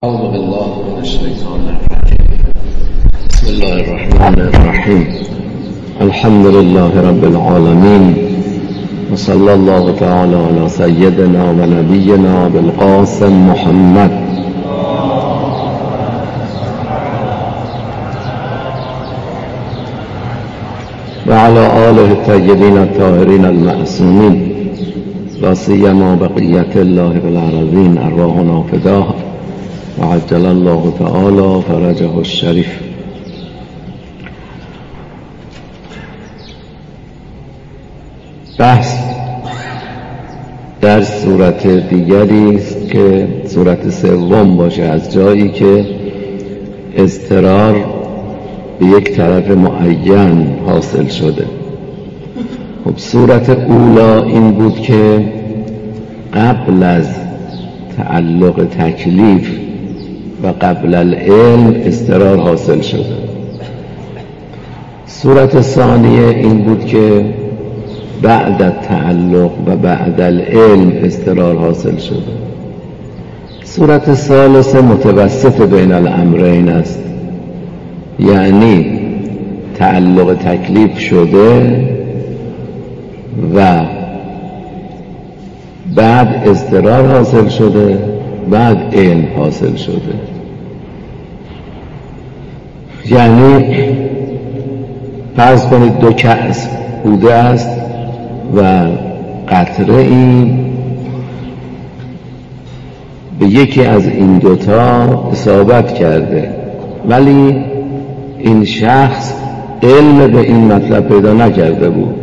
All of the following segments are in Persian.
أعوذ بالله من الشيطان الرجيم. بسم الله الرحمن الرحيم. الحمد لله رب العالمين، وصلى الله تعالى على سيدنا ونبينا بالقاسم محمد وعلى آله الطيبين الطاهرين المعصومين، لا سيما بقية الله بالأرضين، أرواحنا فداه وعجل الله تعالى فرجه الشریف. بحث در صورت دیگری است که صورت سوم باشه، از جایی که اضطرار به یک طرف معین حاصل شده. خب صورت اولا این بود که قبل از تعلق تکلیف و قبل العلم اضطرار حاصل شده. صورت ثانیه این بود که بعد التعلق و بعد العلم اضطرار حاصل شده. صورت ثالثه متوسط بین الامرین است، یعنی تعلق تکلیف شده و بعد اضطرار حاصل شده، بعد علم حاصل شده. یعنی فرض کنید دو کأس بوده است و قطره این به یکی از این دوتا اصابت کرده، ولی این شخص علم به این مطلب پیدا نکرده بود.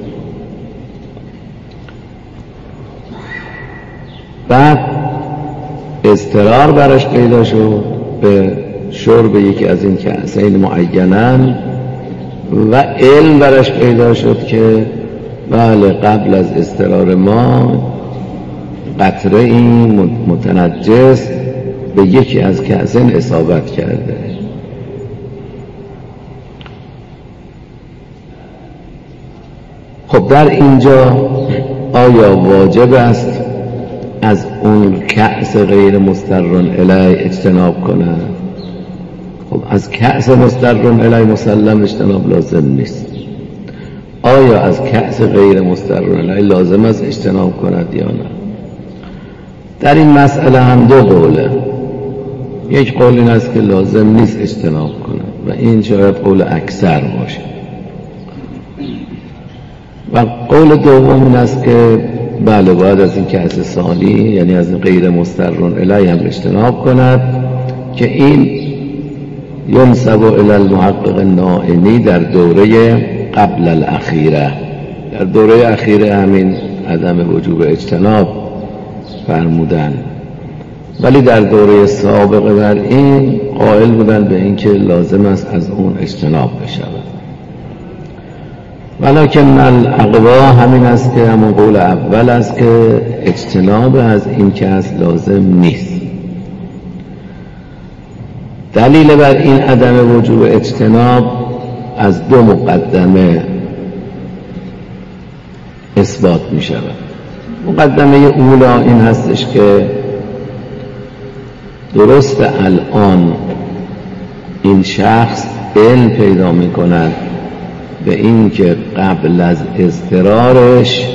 بعد اضطرار برش پیدا شد به شرب یکی از این کأسین معیناً و علم برش پیدا شد که بله قبل از اضطرار ما قطره این متنجس به یکی از کأسین اصابت کرده. خب در اینجا آیا واجب است از اون کأس غیر مضطرن الیه اجتناب کنند؟ خب از کأس مضطرن الیه مسلم اجتناب لازم نیست. آیا از کأس غیر مضطرن الیه لازم است اجتناب کند یا نه؟ در این مسئله هم دو قوله. یک قول این است که لازم نیست اجتناب کند و این شاید قول اکثر باشه، و قول دوم این است که بله باید از این کأس ثانی، یعنی از این غیر مضطرن الیه هم اجتناب کند که این ینسب الی المحقق النائینی در دوره قبل الاخیره، در دوره اخیره همین عدم وجوب اجتناب فرمودن، ولی در دوره سابقه بر این قائل بودن به این که لازم است از اون اجتناب بشود. ولکن الاقوا همین است که همون قول اول است که اجتناب از این کأس لازم نیست. دلیل بر این عدم وجوب اجتناب از دو مقدمه اثبات می شود. مقدمه اولا این هستش که درست الان این شخص علم پیدا می کند به این که قبل از اضطرارش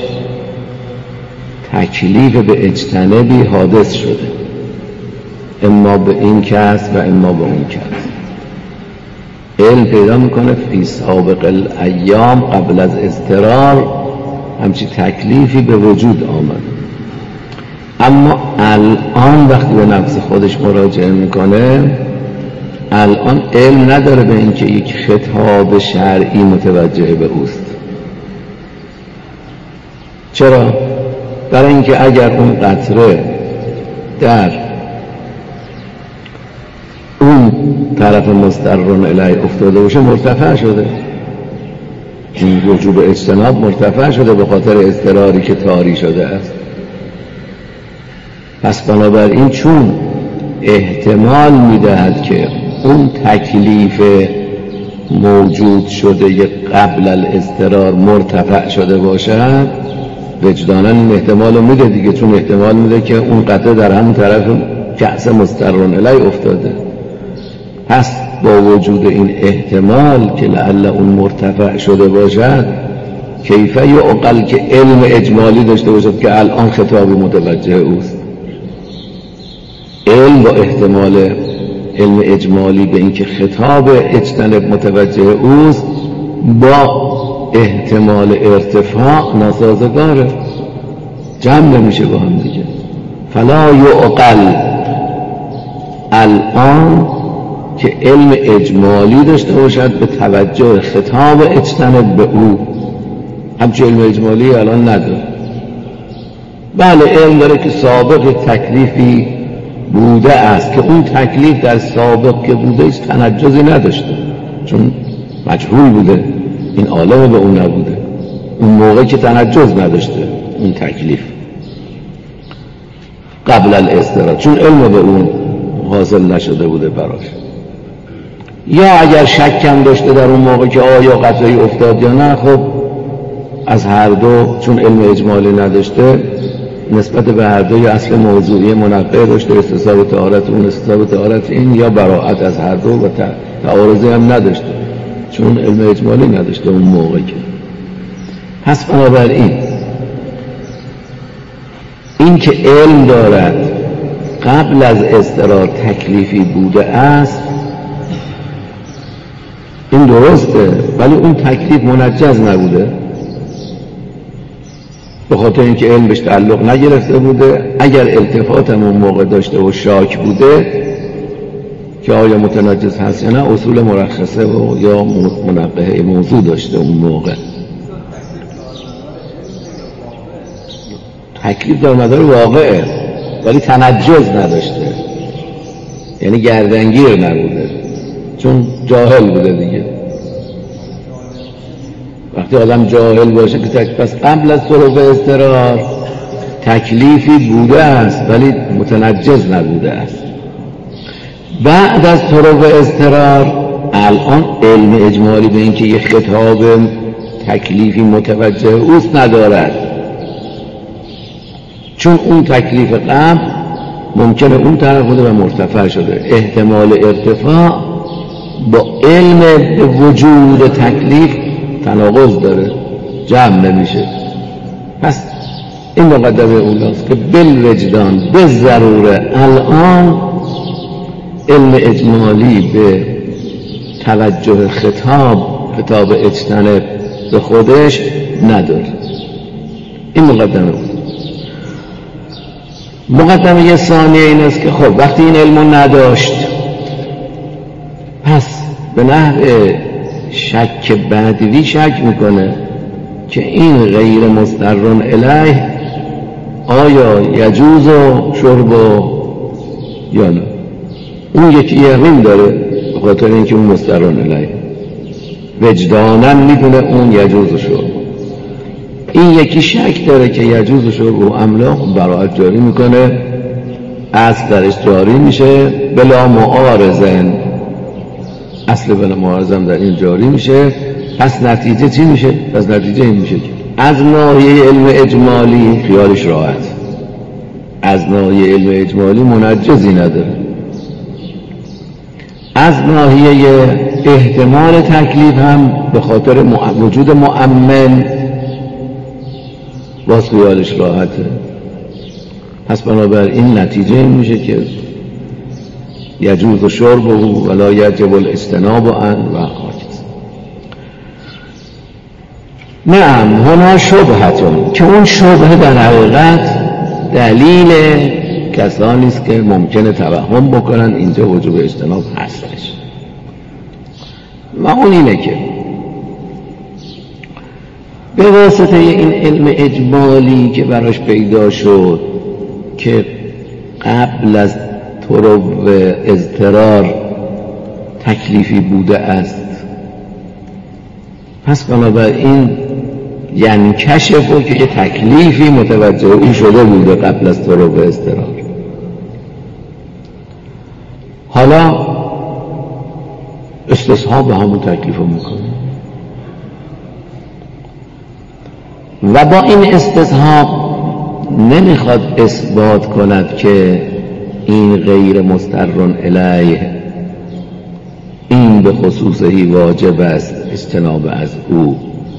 تکلیف به اجتنابی حادث شده، اما به این کس و اما به اون کس. علم پیدا میکنه فی سابق الایام قبل از اضطرار همچی تکلیفی به وجود آمد، اما الان وقتی به نفس خودش مراجعه میکنه الان علم نداره به اینکه یک خطاب شرعی متوجه به اوست. چرا؟ برای اینکه اگر اون قطره در اون طرف مضطرن الیه افتاده باشه مرتفع شده، این وجوب اجتناب مرتفع شده به خاطر اضطراری که طاری شده است. پس بنابراین چون احتمال میدهد که اون تکلیف موجود شده قبل الاضطرار مرتفع شده باشد، وجداناً این احتمال رو میده دیگه، چون احتمال میده که اون قطعه در همون طرف کأس مسترون الی افتاده. پس با وجود این احتمال که لعل اون مرتفع شده باشد، کیف یعقل که علم اجمالی داشته باشد که الان خطاب متوجه اوست. علم با احتمال علم اجمالی به اینکه خطاب اجتنب متوجه اوست با احتمال ارتفاع ناسازگاره، جمع نمیشه با هم دیگه. فلا یعقل الان که علم اجمالی داشته باشد به توجه خطاب اجتنب به او، همچه علم اجمالی الان نداره. بله علم داره که سابق تکلیفی بوده است که اون تکلیف در سابق که بوده هیچ تنجزی نداشته، چون مجهول بوده، این عالم به اون نبوده، اون موقع که تنجز نداشته اون تکلیف قبل الاضطرار، چون علم به اون حاصل نشده بوده براش. یا اگر شکم داشته در اون موقع که آیا قطعی افتاد یا نه، خب از هر دو، چون علم اجمالی نداشته، نسبت به هر دو یا اصل موضوعی منقه داشته، استصحاب طهارت اون استصحاب طهارت این، یا براءت از هر دو و تعارضی هم نداشته چون علم اجمالی نداشته اون موقع که. پس بنابراین این که علم دارد قبل از اضطرار تکلیفی بوده است این درسته، ولی اون تکلیف منجز نبوده، به خاطر اینکه علم بهش تعلق نگرفته بوده. اگر التفات هم اون موقع داشته و شاک بوده که آیا متنجس هست یا نه، اصول مرخصه و یا منقه موضوع داشته اون موقع. تکلیف در مدار واقعه ولی تنجز نداشته، یعنی گردنگیر نبوده، چون جاهل بوده دیگه. وقتی آدم جاهل باشه که پس قبل از طرق اضطرار تکلیفی بوده است ولی متنجز نبوده است. بعد از طرق اضطرار الان علم اجمالی به این که یک خطاب تکلیفی متوجه اوست ندارد، چون اون تکلیف قبل ممکنه اون طرف بوده و مرتفع شده. احتمال ارتفاع با علم به وجود تکلیف تناقض داره، جمع نمیشه. پس این مقدمه اولاست که بالوجدان به ضروره الان علم اجمالی به توجه خطاب اجتنب به خودش نداره. این مقدمه اولاست. مقدمه ثانیه این است که خب وقتی این علمو نداشت، پس به نحو شک بعدی شک میکنه که این غیر مسترون الیه آیا یجوز شرب یا نه. اون یکی یقین داره به خاطر اینکه اون مسترون الیه، وجدانم میدونه اون یجوز شرب. این یکی شک داره که یجوز شرب و املا براءت جاری میکنه، اصل درش جاری میشه بلا معارضن، اصل بلا معارضم در این جاری میشه. پس نتیجه چی میشه؟ پس نتیجه این میشه که از ناحیه علم اجمالی خیالش راحت، از ناحیه علم اجمالی منجزی نداره، از ناحیه احتمال تکلیف هم به خاطر وجود مؤمن باز خیالش راحته. پس بنابراین نتیجه این میشه که یجوز شرب ولا یجب الاجتناب عنه و هکذا. نعم هنا شبهتون، که اون شبهه در حقیقت دلیل کسانی است که ممکنه توهم بکنن اینجا وجوب اجتناب هستش، و اون اینه که به واسطه این علم اجمالی که براش پیدا شد که قبل از طرق اضطرار تکلیفی بوده است، پس بنابراین یعنی کشفه که یه تکلیفی متوجه این شده بوده قبل از طرق اضطرار. حالا استصحاب به همون تکلیف رو میکنه و با این استصحاب نمیخواد اثبات کند که این غیر مسترن الیه، این به خصوصی واجب است اجتناب از او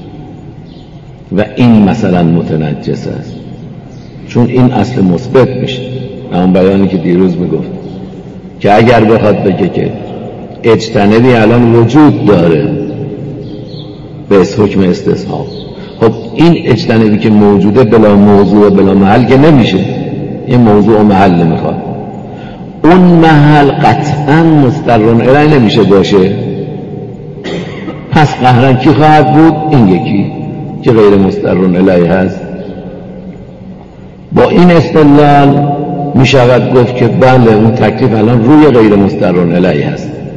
و این مثلا متنجس است، چون این اصل مثبت میشه. اون بیانی که دیروز میگفت که اگر بخواد بگه که اجتنبی الان وجود داره به حکم استصحاب، خب این اجتنبی که موجوده بلا موضوع بلا محل که نمیشه، این موضوع و محل نمیخواد. اون محل قطعا مسترن الیه نمیشه باشه، پس قهرن کی خواهد بود؟ این یکی که غیر مسترن الیه هست. با این استدلال می شود گفت که بله اون تکلیف الان روی غیر مسترن الیه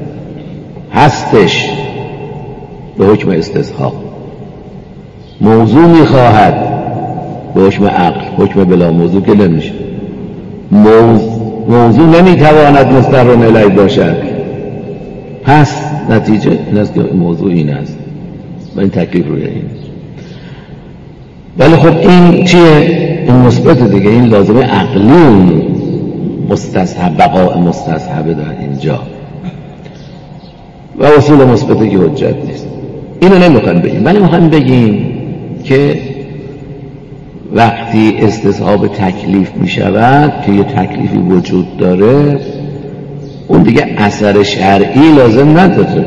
هستش به حکم استصحاب. موضوع می خواهد به حکم عقل، حکم بلا موضوع که نمیشه. موضوع نمی تواند مسترن الیه باشد، پس نتیجه این است که موضوع این است و این تکلیف روی این. ولی خب این چیه؟ این مثبت دیگه، این لازمه عقلی اون مستصحب، بقاء مستصحبه در اینجا و اصول مثبتی که حجت نیست. اینو نمیخوایم بگیم، ولی میخوایم بگیم که وقتی استصحاب تکلیف میشود که یه تکلیفی وجود داره، اون دیگه اثر شرعی لازم نداره.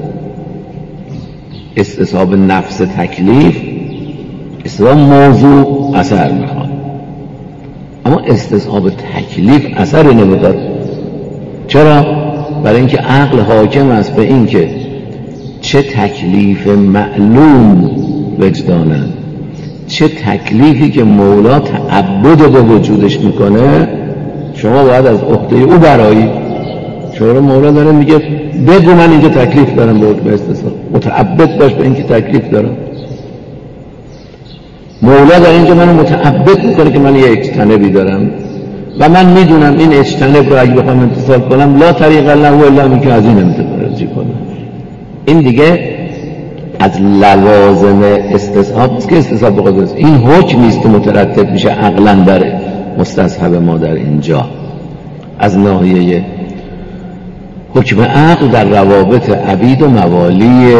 استصحاب نفس تکلیف استصحاب موضوع اثر میخواد، اما استصحاب تکلیف اثری نمیداد. چرا؟ برای اینکه عقل حاکم است به اینکه چه تکلیف معلوم وجدانن، چه تکلیفی که مولا تعبد به وجودش میکنه شما باید از عهده او برایی. چرا مولا داره میگه بگو من اینجا تکلیف دارم به حکم استصحاب، متعبد باش به اینکه تکلیف دارم. مولا در اینجا منو متعبد میکنه که من یه اجتنبی دارم و من میدونم این اجتنب رو اگه بخوام امتثال کنم لا طریق له الا من که از این امتثال کنم. این دیگه از لوازم استصحاب است که استصحاب بخواد است. این حکمی است که مترتب میشه عقلا بر مستصحب ما در اینجا از ناحیه حکم عقل در روابط عبید و موالی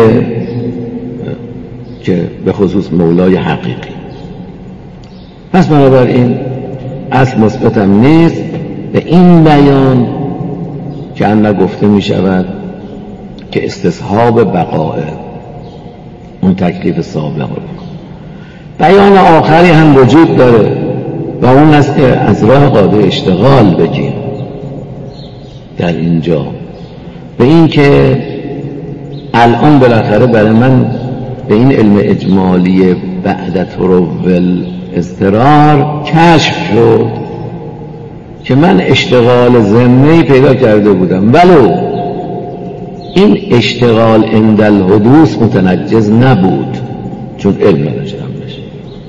که به خصوص مولای حقیقی. پس بنابراین اصل مثبت هم نیست به این بیان که ان گفته می شود که استصحاب بقاء اون تکلیف سابق رو. بیان آخری هم وجود داره و اون است که از راه قاعده اشتغال بگیم در اینجا به این که الان بالاخره برای من به این علم اجمالی بعد ترول اضطرار کشف شد که من اشتغال ضمنی پیدا کرده بودم، ولو این اشتغال عند الحدوث متنجز نبود چون علم نداشتم بشه،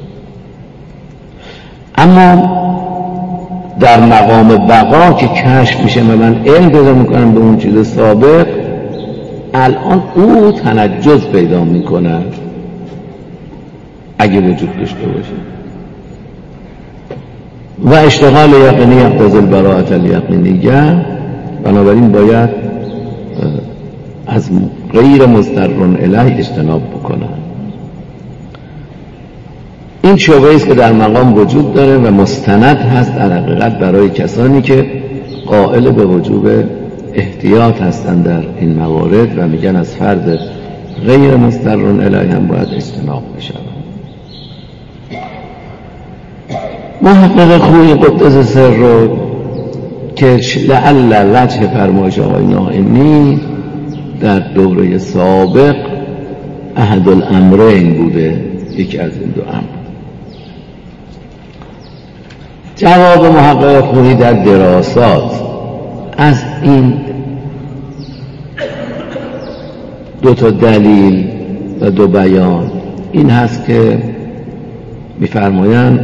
اما در مقام بقا که کشف میشه و من علم پیدا میکنم به اون چیز سابق، الان او تنجز پیدا میکنه اگه وجود داشته باشه. و اشتغال یقینی یقتضی البراءة الیقینیه، بنابراین باید از غیر مسترن الیه اجتناب بکنه. این شبهه است که در مقام وجود داره و مستند هست در حقیقت برای کسانی که قائل به وجوب احتیاط هستند در این موارد و میگن از فرد غیر مسترن الیه هم باید اجتناب بشه. محقق خوی قدس سر رو که لعل وجه فرمایش آقای نائینی در دوره سابق احد الامرین بوده، یکی از این دو امر. جواب محقق خوی در دراسات از این دو تا دلیل و دو بیان این هست که می‌فرمایند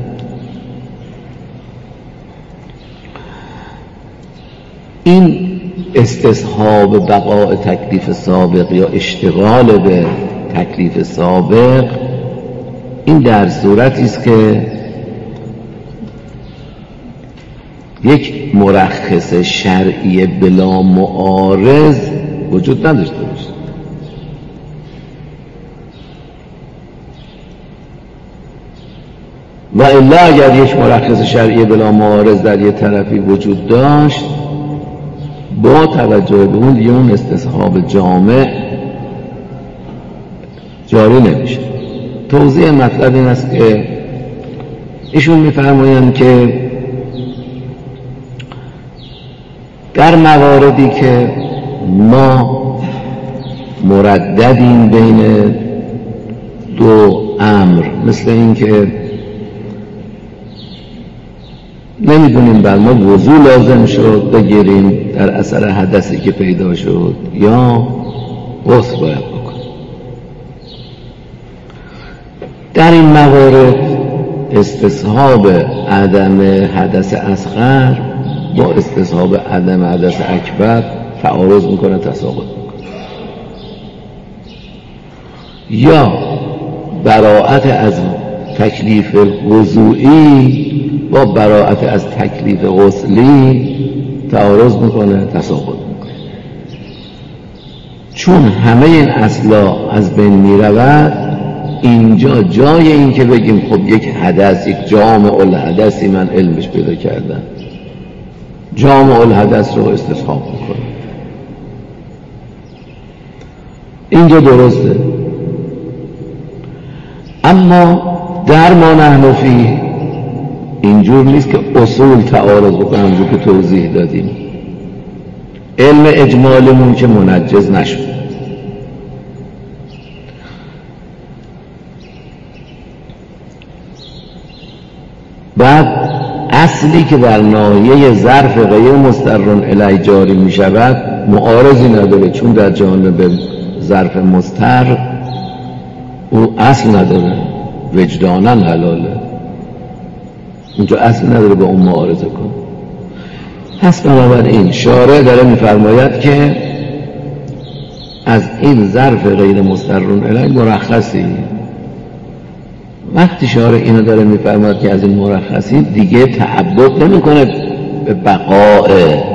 این استصحاب بقاء تکلیف سابق یا اشتغال به تکلیف سابق این در صورتی است که یک مرخص شرعی بلا معارض وجود نداشته باشه. و الا اگر یک مرخص شرعی بلا معارض در یک طرفی وجود داشت، با توجه به اون دیگه اون استصحاب جامع جاری نمیشه. توضیح مطلب این است که ایشون میفرمایند که در مواردی که ما مرددیم بین دو امر، مثل این که نمیدونیم بر ما وضو لازم شد بگیریم در اثر حدثی که پیدا شد یا غسل باید بکنیم، در این موارد استصحاب عدم حدث اصغر با استصحاب عدم حدث اکبر تعارض میکنه، تساقط میکنه. یا براءت از تکلیف وضوئی با براءت از تکلیف غسلی تعارض میکنه، تساقط میکنه. چون همه این اصلا از بین میرود، اینجا جای این که بگیم خب یک حدث، یک جامع الحدثی من علمش پیدا کردم، جامع الحدث رو استصحاب میکنه، اینجا درسته. اما در ما نحن فیه اینجور نیست که اصول تعارض بکنه، همونجور که توضیح دادیم. علم اجمالمون که منجز نشد، بعد اصلی که در ناحیه ظرف غیر مسترن الیه جاری می شود معارضی نداره، چون در جانب ظرف مستر او اصل نداره، وجدانا حلاله، اونجا اصل نداره با اون معارضه کن. پس بنابراین شارع داره میفرماید که از این ظرف غیر مسترن الیه مرخصی. وقتی شارع اینو داره میفرماید که از این مرخصی، دیگه تعبد نمیکنه به بقاء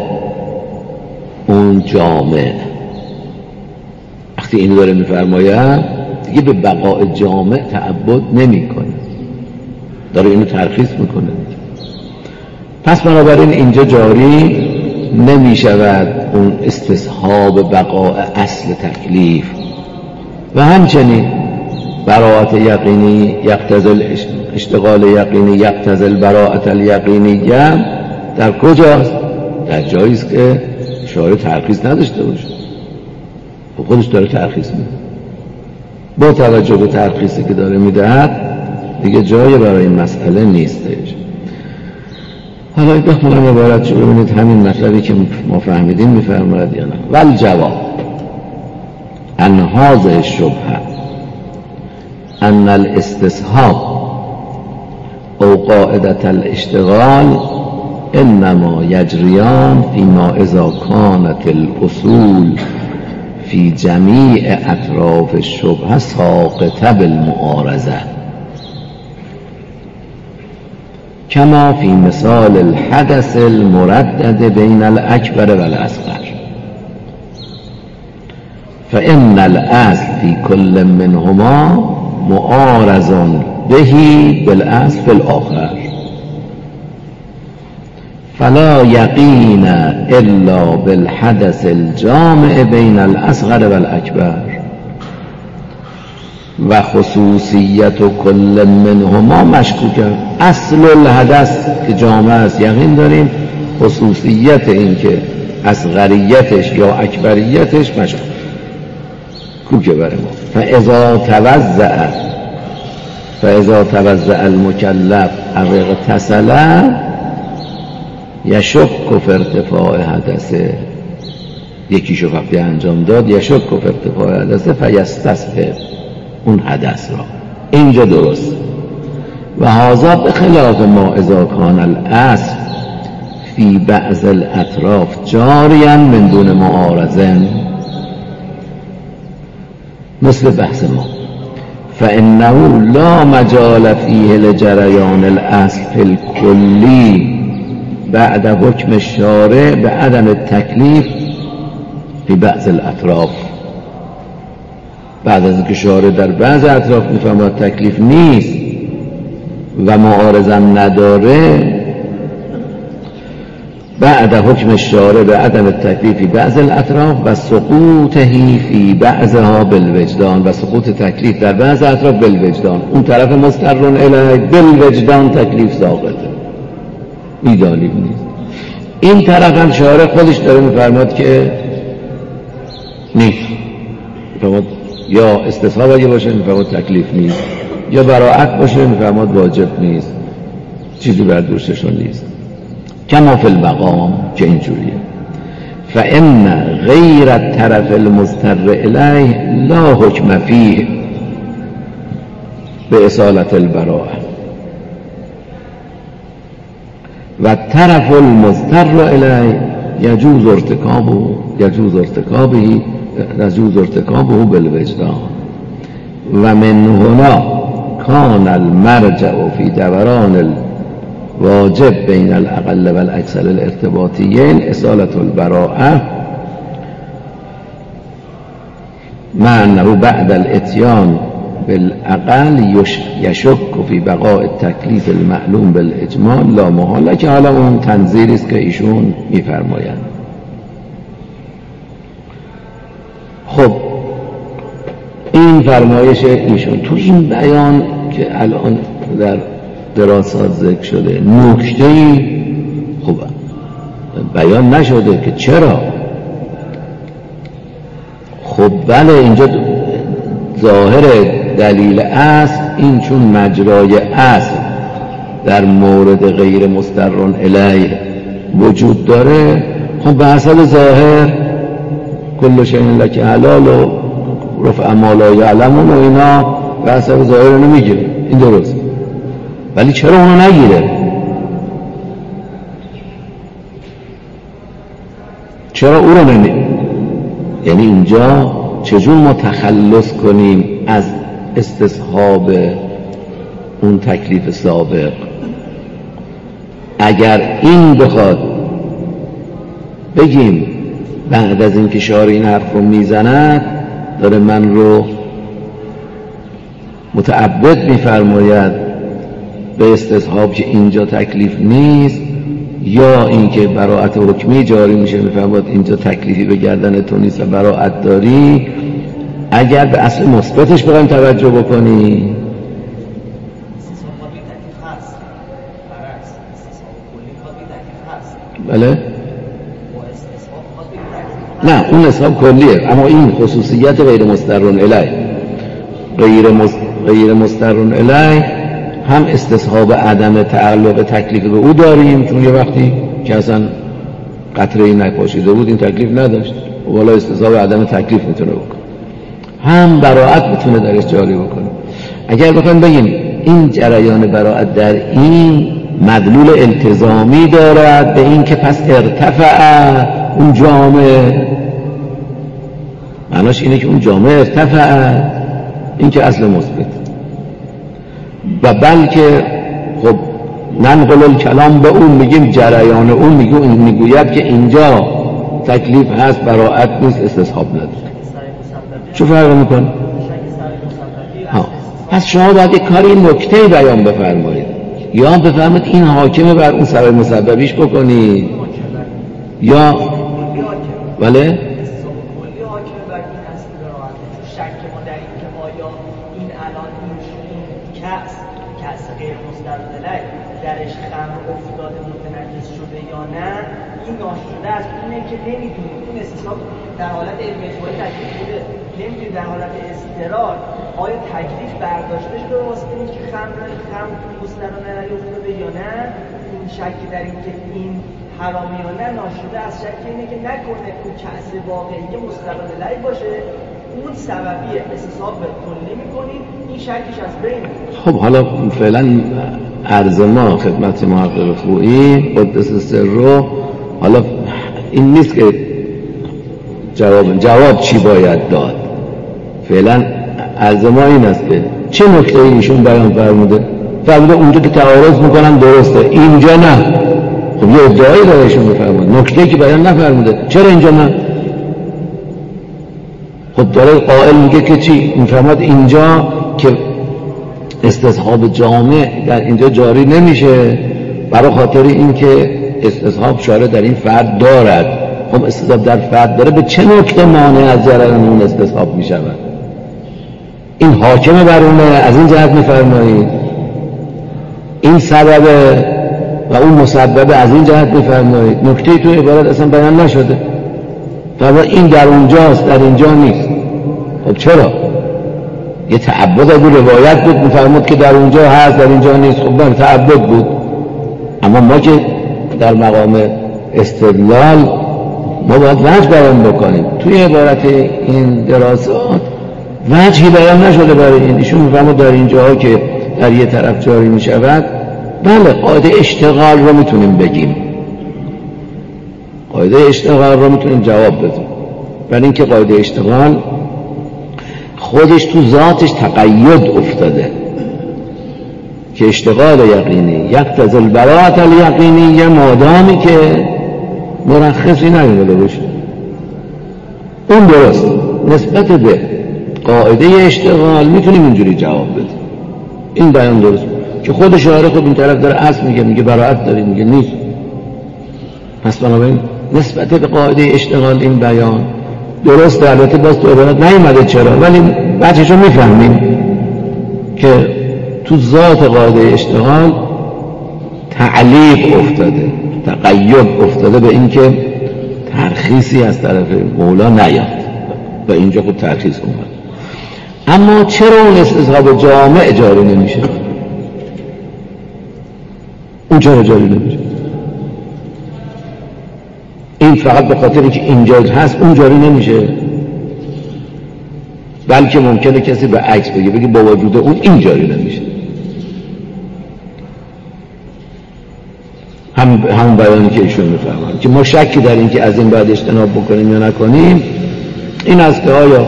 اون جامع. وقتی اینو داره میفرماید دیگه به بقاء جامع تعبد نمیکنه، داره اینو ترخیص میکنه. پس بنابراین اینجا جاری نمیشود اون استصحاب بقاء اصل تکلیف. و همچنین براءت یقینی یقتضی اشتغال یقینی یقتضی البراءت الیقینیه در کجاست؟ در جایی است که شارع ترخیص نداشته باشه، خودش داره ترخیص میده. با توجه به ترخیصی که داره میدهد دیگه جایی برای این مسئله نیستش. حالا بخونم عبارت شو ببینید همین مطلبی که ما فهمیدیم میفرماید یا نه. والجواب ان هذه الشبهه ان الاستصحاب او قاعدة الاشتغال انما یجریان فيما اذا كانت الاصول في جميع اطراف الشبهه ساقطه بالمعارضه، كما في مثال الحدث المردد بين الأكبر والأصغر، فإن الأصل في كل منهما معارض به بالأصل في الآخر، فلا يقين إلا بالحدث الجامع بين الأصغر والأكبر، و خصوصیت کل منهما مشکوکه. اصل الحدث که جامع است یقین داریم، خصوصیت این که اصغریتش یا اکبریتش مشکوکه برای ما. فاذا توزع المکلف او اغتسل یشک فی ارتفاع حدثه، یکیشو وقتی انجام داد یشک فی ارتفاع حدثه فیستصحب اون حدث را. اینجا درست. و هذا بخلاف ما اذا کان الاصل فی بعض الاطراف جاریا من دون معارضه، مثل بحث ما، فانه لا مجال فیه لجریان الاصل فی الکلی بعد حکم شارع به عدم تکلیف فی بعض الاطراف، بعد از اینکه شارع در بعض اطراف میفهمد تکلیف نیست و معارضم نداره، بعد حکم الشارع به عدم تکلیف فی بعض الاطراف و سقوطه فی بعضها بالوجدان، و سقوط تکلیف در بعض اطراف بالوجدان. اون طرف مسترون الیه بالوجدان تکلیف ساقطه، میدانیم نیست. این طرف هم شارع خودش داره میفرماد که نیست، میفرماد یا استصحاب اگه باشه میفرماد تکلیف نیست، یا براءت باشه میفرماد واجب نیست، چیزی بر دوششون نیست. کما فی المقام که اینجوریه. فإن غیر الطرف المضطر الیه لا حکم فیه به اصالت البراءه و طرف المضطر الیه یجوز ارتکابه بالوجدان و من هنا کان المرجع فی دوران واجب بین الاقل و الاکثر الارتباطیین اصالت البراءه مع انه بعد الاتیان بالاقل یشک فی بقاء التکلیف المعلوم بالاجمال لا محاله، که حالا اون تنظیری است که ایشون میفرمایند. خب این فرمایش ایشون تو این بیان که الان در دراسات ذکر شده نکته‌ای خب بیان نشده که چرا. خب بله اینجا ظاهر دلیل اصل این چون مجرای اصل در مورد غیر مسترون الیه وجود داره، خب به حسب ظاهر کل شیء لک حلال و رفع ما لا یعلمون و اینا به حسب ظاهر اینو میگیره، این درست. ولی چرا اونو نگیره؟ چرا او رو نمیگیره؟ یعنی اینجا چجور ما تخلص کنیم از استصحاب اون تکلیف سابق؟ اگر این بخواد بگیم بعد از اینکه شارع این حرف رو میزند داره من رو متعبد میفرماید به استصحاب که اینجا تکلیف نیست، یا اینکه براءت حکمی جاری میشه میفرماید اینجا تکلیفی به گردن تو نیست و براءت داری، اگر به اصل مثبتش بخوایم توجه بکنی بله نه اون استصحاب کلیه، اما این خصوصیت غیر مسترون الیه. غیر مسترون الیه هم استصحاب عدم تعلق تکلیف به او داریم، چون یه وقتی که اصلا قطره‌ای نپاشیده بود این تکلیف نداشت، والا استصحاب عدم تکلیف میتونه بکنه، هم براءت میتونه درش جاری بکنه. اگر بخوایم بگیم این جریان براءت در این مدلول التزامی دارد به این که پس ارتفع اون جامع، معناش اینه که اون جامع ارتفع، این که اصل مثبت. و بلکه خب ننقل الکلام به اون میگیم جریان اون میگوید که اینجا تکلیف هست براءت نیست استصحاب نداره. چه فرق میکنه؟ پس شما باید یک کاری نکته بیان بفرمایید، یا بفرمایید این حاکمه بر اون سبب مسببیش بکنید، یا بله درش خمر افتاده متنجس شده یا نه، این ناشده از اونه که نمیدونیم اون استصحاب در حالت علم اجماعی تکلیف بوده، نمیدونیم در حالت اضطرار آیا تکلیف برداشته شده واسه اینکه که خمر تو مسترانه افتاده یا نه. این شک در این که این حرامه یا نه ناشده از شک اینه که نکنه اون کأس واقعی مسترانه لعی باشه، اون سببیه استصحاب کلی میکنیم، این شکش از بین. خب حالا فعلا عرض ما خدمت محقق خویی قدس سره، حالا این نیست که جواب چی باید داد، فعلا عرض ما این است که چه نکته ایشون بیان فرموده اونجا که تعارض میکنن درسته، اینجا نه. خب یه ادعایی داره ایشون بفرماید، نکته که بیان نفرموده، چرا اینجا نه؟ خب داره قائل میگه که چی؟ میفرماد اینجا که استصحاب جامع در اینجا جاری نمیشه برای خاطر این که استصحاب شارع در این فرد دارد. خب استصحاب در فرد داره، به چه نکته مانع از جریان اون استصحاب میشود؟ این حاکم بر اونه، از این جهت میفرمایید این سببه و اون مسببه، از این جهت میفرمایید. نکته تو عبارت اصلا بیان نشده، فرماید این در اونجاست در اینجا نیست. خب چرا؟ یه تعبد اگه روایت بود میفرمود که در اونجا هست در اینجا نیست، خب من تعبد بود. اما ما که در مقام استدلال ما باید وجه بیان بکنیم. توی عبارت این دراسات وجهی بیان نشده برای این. ایشون میفرمود در اینجاها که در یه طرف جاری میشود، بله قاعده اشتغال رو میتونیم بگیم، قاعده اشتغال رو میتونیم جواب بدیم، برای اینکه قاعده اشتغال خودش تو ذاتش تقید افتاده که اشتغال یقینی یقتضی البراءة الیقینیه، مادامی که مرخصی نیومده باشه. اون درست نسبت به قاعده اشتغال میتونیم اینجوری جواب بدیم، این بیان درست که خود شارع خب این طرف داره اصل میگه براءت داره، میگه نیست. پس بنابراین نسبت به قاعده اشتغال این بیان درست، البته باز تو عبارت نیومده چرا، ولی بچه‌شو میفهمیم که تو ذات قاعده اشتغال تعلیق افتاده، تقید افتاده به این که ترخیصی از طرف مولا نیاد و اینجا خود ترخیص اومد. اما چرا اون استصحاب جامع جاری نمیشه؟ اون چرا جاری نمیشه؟ این فقط به خاطر اینکه اینجا هست اون جاری نمیشه، بلکه ممکنه کسی به عکس بگه با وجود اون این جاری نمیشه. همون بیانی که ایشون میفرمایند که ما شکی در این که از این بعد اجتناب بکنیم یا نکنیم این است که آیا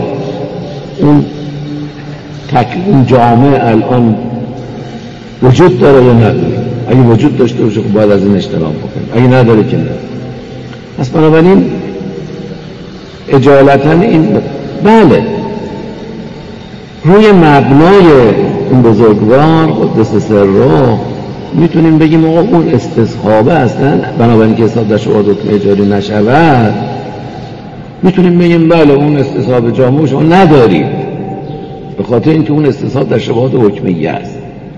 اون جامعه الان وجود داره یا نداره. اگه وجود داشته باشه خب باید از این اجتناب بکنیم، اگه نداره که نه. پس بنابراین اجالتا این بله روی مبنای این بزرگوار قدس سره میتونیم بگیم آقا اون استصحابه اصلا بنابراین که حساب در شبهات حکم اجاری نشود، میتونیم بگیم بله اون استصحاب جامع شما ندارید به خاطر اینکه اون استصحاب در شبهات حکمیه است،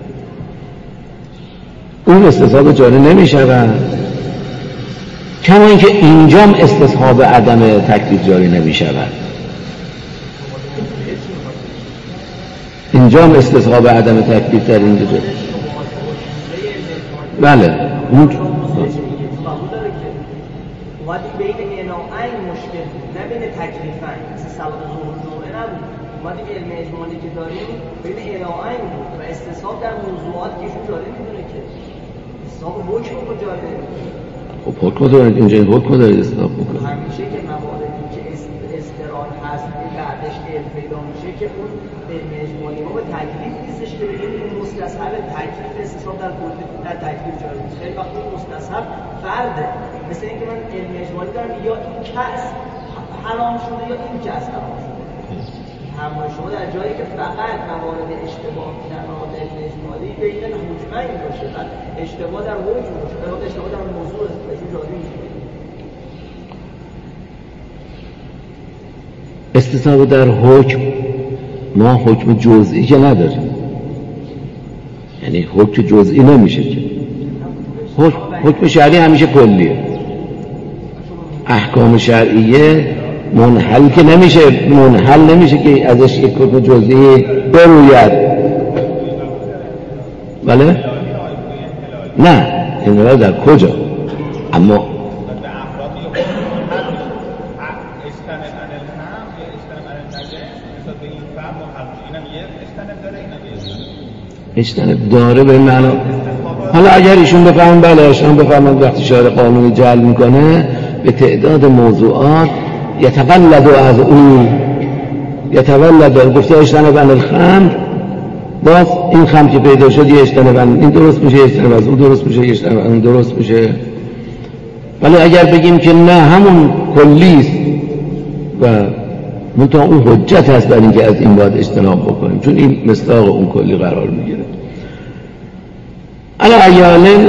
اون استصحاب جاری نمیشود. کما اینکه اینجام استصحاب عدم تکلیف جاری نمیشود، اینجام استصحاب عدم تکلیف در اینجا جاری. بله اون اومدی بین اناعین مشکل نه بین تکلیفن، مثل صلاح ظهور جمعه نبود، اومدی علم اجمالی که داریم بین اناعین بود و استصحاب در موضوعات که ایشون جاری میدونه که استصحاب حکم رو جاری نمیدونه. خب حکم دارید اینجا، این حکم دارید استصحاب میکنه. همیشه که مواردی که استرار هست بعدش علم پیدا میشه که اون علم اجمالی ما به تکلیف نیستش که بگیم این مستصحب تکلیف استصحاب در تکلیف جاری میشه. خیلی وقت این مستصحب فرده، مثل اینکه من علم اجمالی دارم یا این کس حرام شده یا این کس حرام شده. همراه شما در جایی که فقط موارد اشتباه در موارد علم اجمالی بین حکمین باشه، بعد اشتباه در حکم باشه، بعد اشتباه در موضوع جاری میشه. استصحاب در حکم ما حکم جزئی که نداریم، یعنی حکم جزئی نمیشه که حکم شرعی همیشه کلیه. احکام شرعیه منحل که نمیشه، منحل نمیشه که ازش یک حکم جزئی بروید. بله؟ نه این در کجا؟ اما اجتناب داره به معنا. حالا اگر ایشون بفهمن بله ایشون بفهمن وقتی شارع قانونی جعل میکنه به تعداد موضوعات یتولد از اون یتولد گفته اجتناب عن الخمر، باز این خمر که پیدا شد یه اجتناب این درست میشه، اجتناب از اون درست میشه، اجتناب اون درست میشه. ولی اگر بگیم که نه همون کلیست و منتها اون حجت هست بر اینکه از این باید اجتناب بکنیم چون این مصداق اون کلی قرار میگیره. علی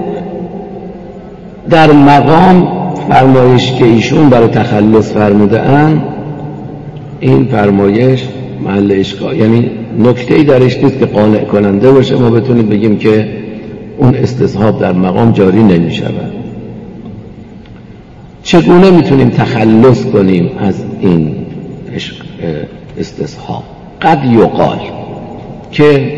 در مقام فرمایش که ایشون برای تخلص فرموده اند این فرمایش محل اشکال، یعنی نکته‌ای درش نیست که قانع کننده باشه ما بتونیم بگیم که اون استصحاب در مقام جاری نمی شود. چگونه میتونیم تخلص کنیم از این استصحاب؟ قد یقال که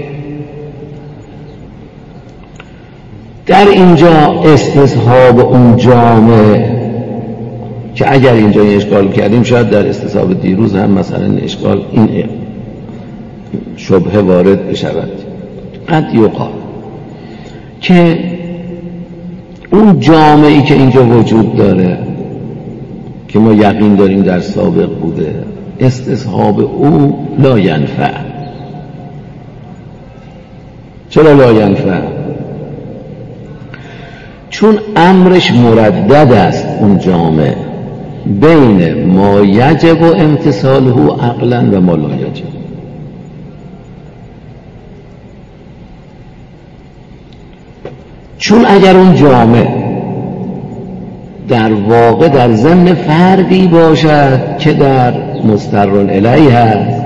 در اینجا استصحاب اون جامع که اگر اینجا این اشکال کردیم شاید در استصحاب دیروز هم مثلا اشکال این شبهه وارد بشود. قد یقال که اون جامعی که اینجا وجود داره که ما یقین داریم در سابق بوده استصحاب او لا ینفع. چرا لا ینفع؟ چون امرش مردد است اون جامع بین ما یجب امتثاله عقلا و ما لا یجب. چون اگر اون جامع در واقع در ضمن فردی باشد که در مسترن الیه هست،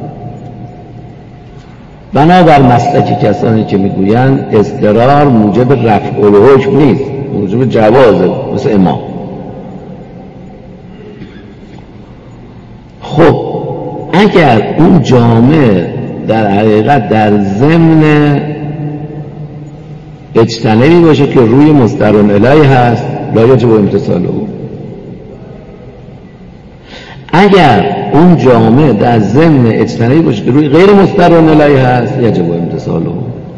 بنابر مسلک کسانی که میگویند اضطرار موجب رفع الحکم نیست، موجب جوازه، مثل امام. خب اگر اون جامع در حقیقت در ضمن اجتنبی باشه که روی مسترن الیه هست لا یجب امتثاله. اگر اون جامع در ضمن اجتنبی باشه که روی غیر مسترن الیه هست یجب امتثاله.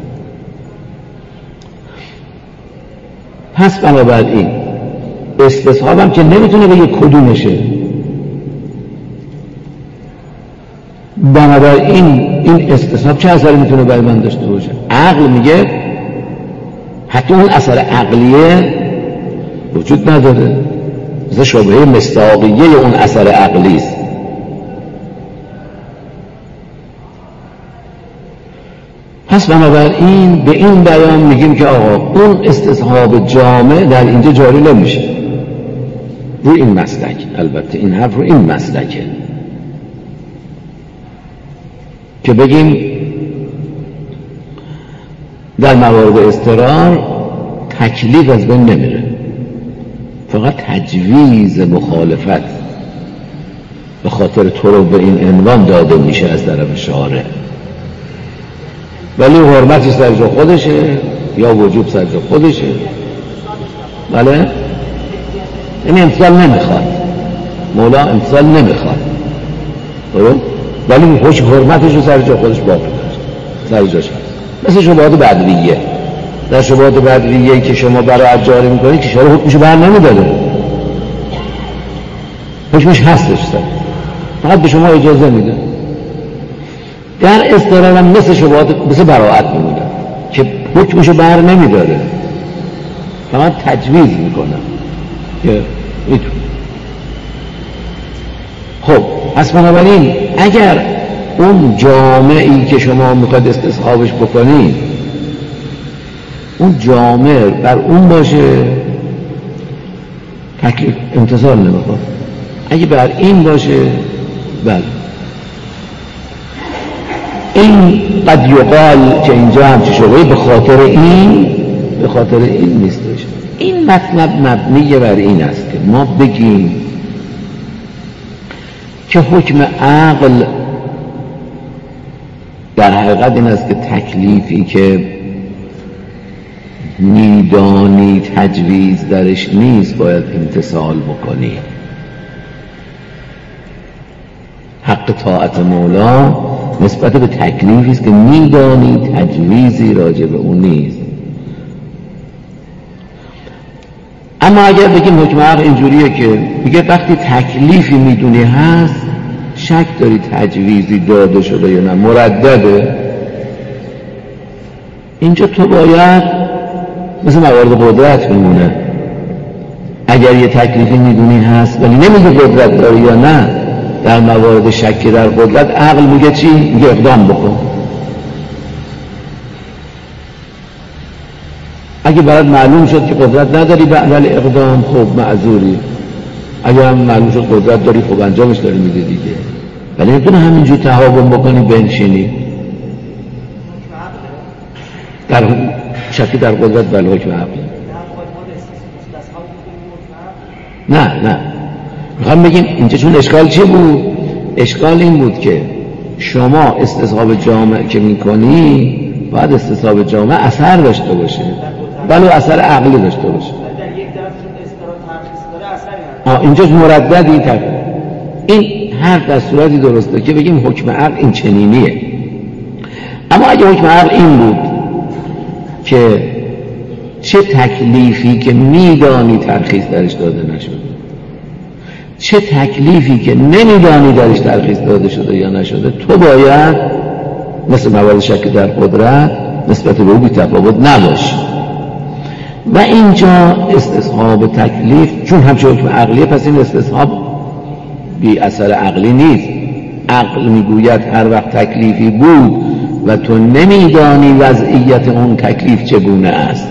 پس بنابراین استصحاب هم که نمیتونه بگه کدومشه، بنابراین این استصحاب چه اثری میتونه برای من داشته باشه؟ عقل میگه حتی اون اثر عقلیه وجود نداره، مثل شبهه مصداقیه اون اثر عقلی است. پس بنابراین به این بیان میگیم که آقا اون استصحاب جامع در اینجا جاری نمیشه روی این مسلک. البته این حرف رو این مسلکه که بگیم در موارد اضطرار تکلیف از بین نمیره، فقط تجویز مخالفت به خاطر طرق به این عنوان داده میشه از طرف شارع، ولی حرمتش سر جا خودشه یا وجوب سر جا خودشه. بله این امثال نمیخواد، مولا امثال نمیخواد، ولی حرمتش رو سر جا خودش باقی داشت، سر جاش هست. مثل شبهات بدویه، در شبهات بدویه که شما برای جاری میکنید که شارع حکمشو بر نمیداره، حکمش هستش فقط به شما اجازه میده. در اضطرار هم مثل شبهات مثل براءت میمونه که حکمشو بر نمیداره، فقط تجویز میکنه که میتونه. خب پس بنابراین اگر اون جامعی که شما میخواید استصحابش بکنید اون جامع بر اون باشه تکلیف امتثال نمیخواد، اگه بر این باشه بله. این قد یقال که اینجا همچه شبهی به خاطر این نیستش. این مطلب مبنی بر این است که ما بگیم که حکم عقل در حقیقت این است که تکلیفی که میدانی تجویز درش نیست باید امتثال بکنی. حق طاعت مولا نسبت به تکلیفی است که میدانی تجویزی راجع به اون نیست. اما اگر بگیم حکم عقل اینجوریه که میگه وقتی تکلیفی میدونی هست شک داری تجویزی داده شده یا نه مردده، اینجا تو باید مثل موارد قدرت میمونه اگر یه تکلیفی میدونی هست ولی نمیگه قدرت داری یا نه، در موارد شکی در قدرت عقل میگه چی؟ میگه اقدام بکن. اگه برات معلوم شد که قدرت نداری بعد اقدام، خب معذوری. اگر هم معلوم شد قدرت داری، خب انجامش داری میده دیگه. ولی نمیتونه همینجوری تهاون بکنی بنشینی. در شکی در قدرت بله حکم عقل. نه میخوام بگیم اینجا چون اشکال چی بود؟ اشکال این بود که شما استصحاب جامع که میکنی باید استصحاب جامع اثر داشته باشه، ولو اثر عقلی داشته باشه. اینجا مرددی این حرف در صورتی درسته که بگیم حکم عقل این چنینیه. اما اگه حکم عقل این بود که چه تکلیفی که میدانی ترخیص درش داده نشده، چه تکلیفی که نمیدانی درش ترخیص داده شده یا نشده، تو باید مثل موارد شک در قدرت نسبت به او بی تفاوت نباشی. و اینجا استصحاب تکلیف چون همچه حکم عقلیه، پس این استصحاب بی اثر عقلی نیست. عقل میگوید هر وقت تکلیفی بود و تو نمیدانی وضعیت اون تکلیف چگونه است،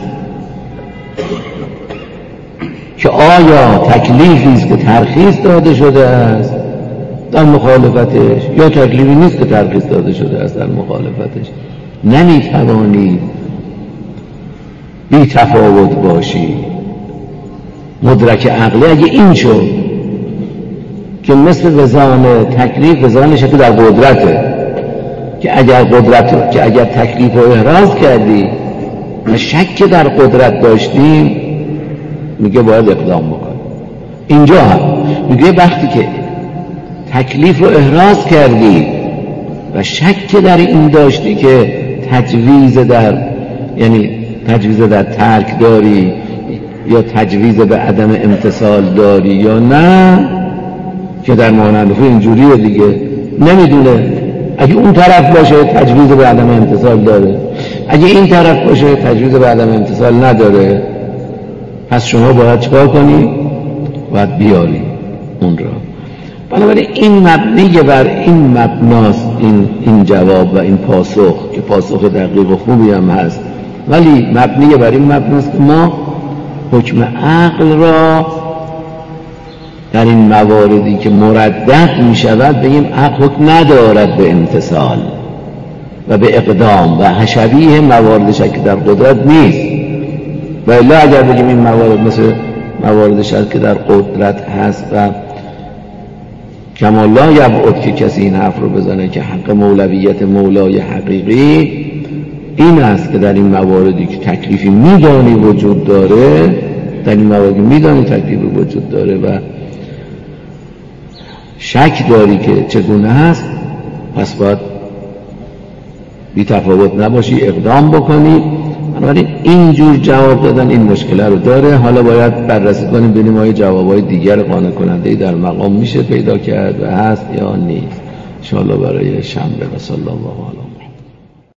که آیا تکلیفی است که ترخیص داده شده است در مخالفتش یا تکلیفی نیست که ترخیص داده شده است در مخالفتش، نمیتوانی بی تفاوت باشی. مدرک عقلی اگه این شد که مثل وزان تکلیف وزان شکل در قدرته، که اگر تکلیف رو احراز کردی و شک در قدرت داشتیم میگه باید اقدام بکن. اینجا هم میگه وقتی که تکلیف رو احراز کردی و شک در این داشتی که تجویز در ترک داری یا تجویز به عدم امتثال داری یا نه، که در مانند اینجوریه دیگه، نمیدونه. اگه اون طرف باشه تجویز به عدم امتثال داره، اگه این طرف باشه تجویز به عدم امتثال نداره، پس شما باید چکار کنی؟ باید بیاری اون را. بنابراین این مبنی بر این مبناست این جواب و این پاسخ، که پاسخ دقیق و خوبی هم هست، ولی مبنی بر این مبناست که ما حکم عقل را در این مواردی که مردد می شود بگیم عقل حکم ندارد به امتثال و به اقدام و شبیه موارد شک در قدرت نیست. و الا اگر بگیم این موارد مثل موارد شک در قدرت هست و کما لا یبعد که کسی این حرف رو بزنه که حق مولویت مولای حقیقی این است که در این مواردی که تکلیفی میدانی وجود داره، در این مواردی میدانی تکلیفی وجود داره و شک داری که چگونه هست، پس باید بی تفاوت نباشی، اقدام بکنی. بنابراین اینجور جواب دادن این مشکل رو داره. حالا باید بررسی کنیم ببینیم آیا جوابای دیگر قانع کننده‌ای در مقام میشه پیدا کرد و هست یا نیست. ان شاءالله برای شنبه. و صلی الله علیه